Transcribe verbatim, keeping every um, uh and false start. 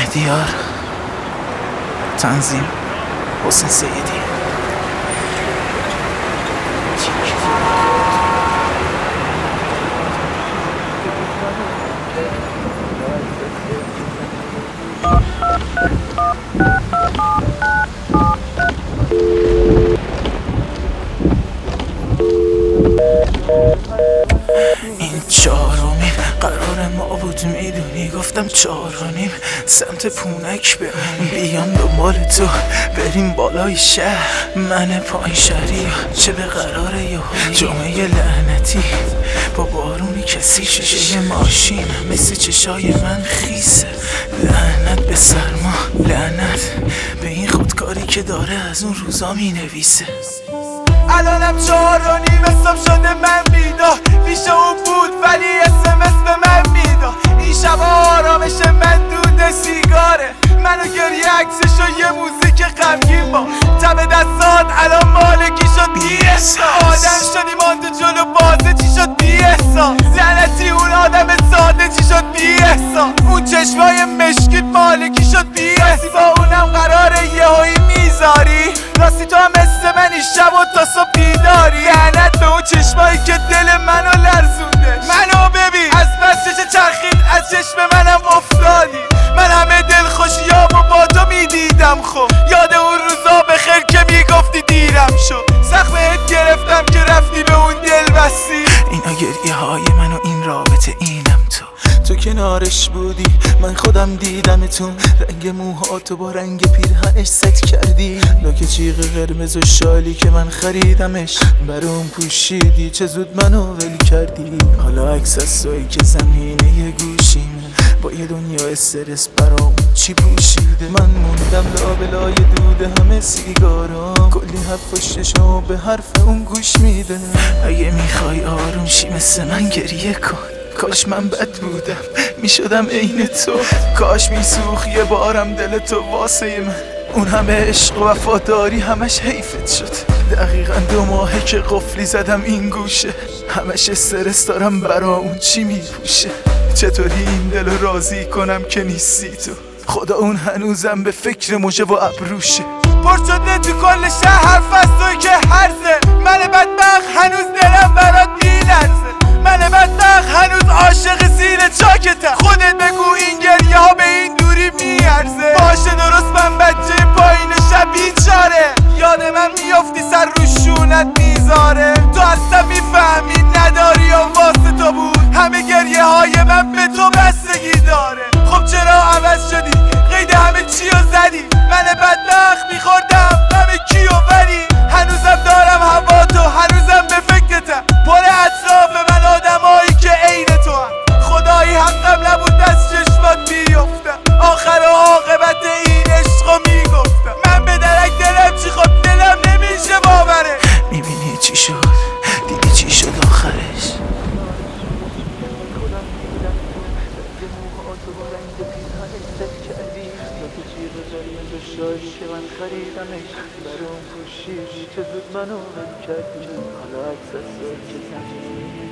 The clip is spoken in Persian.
مهدیار، تنظیم حسین سیدی. این چهارمین قرار ما بود میدونی، گفتم چهار و نیم سمت پونک بریم، بیام دنبال تو بریم بالای شهر، من پایین شهری چه به قراره یهویی جمعه لعنتی با بارونی کسی شیشه ماشین مثل چشای من خیسه، لعنت به سرما، لعنت به این خودکاری که داره از اون روزا می نویسه. الانم چهار و نیم حساب شده من بیدار، پیش اون بود ولی اسمس به من میداد. این شب آرامش من دود سیگاره، منو گریه عکسش و یه موزیک غمگین با تب دستات الان مالکی شد بی احساس. آدم شدی مان تو جلو بازه چی شد بی احساس، لعنتی اون آدم ساده چی شد بی احساس، اون چشمای مشکیت مالکی شد بی احساس. با اونم قراره یهویی میذاری، راستی تو هم مثل من این شب و تا صبح بیداری. لعنت به اون چشمایی که دل منو لرزونده، منو ببین از بس چشم چرخید از چشم منم افتادی. من همه دل خوشیامو با تو میدیدم، خب یاد اون روزا بخیر که میگفتی دیرم شد، سخت بهت گرفتم که رفتی به اون دل بستی. اینا گریه های من و این رابطه اینم تو تو کنارش بودی، من خودم دیدمتون، رنگ موهاتو با رنگ پیرهنش ست کردی، لاک چیغ قرمز و شالی که من خریدمش برام پوشیدی، چه زود منو ول کردی. حالا عکس از تویی که زمینه یه گوشیمه، با یه دنیا استرس برام چی پوشیده. من موندم لابلای دود همه سیگارام، کلی حرف و ششم به حرف اون گوش میده. اگه میخوای آروم شی مثل من گریه کن، کاش من بد بودم میشدم عین تو، کاش میسوخ یه بارم دل تو واسه من، اون همه عشق و وفاداری همش حیفت شد. دقیقا دو ماهه که قفلی زدم این گوشه، همش استرس دارم برا اون چی میپوشه. چطوری این دل رو راضی کنم که نیستی تو، خدا اون هنوزم به فکر مژه و ابروشه. پر شده تو کل شهر حرف از توی که هرزه، من بدبخت هنوز دلم برات میلرزه، من بدبخت هنوز عاشق زیر چاکتم. خودت بگو این گریه ها به این دوری میارزه. باشه درست من بچه پایین شب بیچاره، یاد من میافتی سر رو شونت میذاره، تو اصلا میفهمی نداری یا واسه تو بود، همه گریه های من به تو بستگی داره. خب چرا عوض شدی قید همه چی رو زدی، من بدبخت میخوردم همه کیو ولی هنوزم دارم هوا تو، هنوزم به فکرتم، پر اطراف من آدمایی که عین تو هم. خدایی حقم نبود دست چشمات بیفتم، آخر و عاقبت این عشقو میگفتم. من به درک دلم چی خود دلم نمیشه باوره. میبینی چی شد، دیدی چی شد آخرش. که من خریدمش برام پوشیدی، چه زود منو ول کردی. حالا عکس از توی که زمینه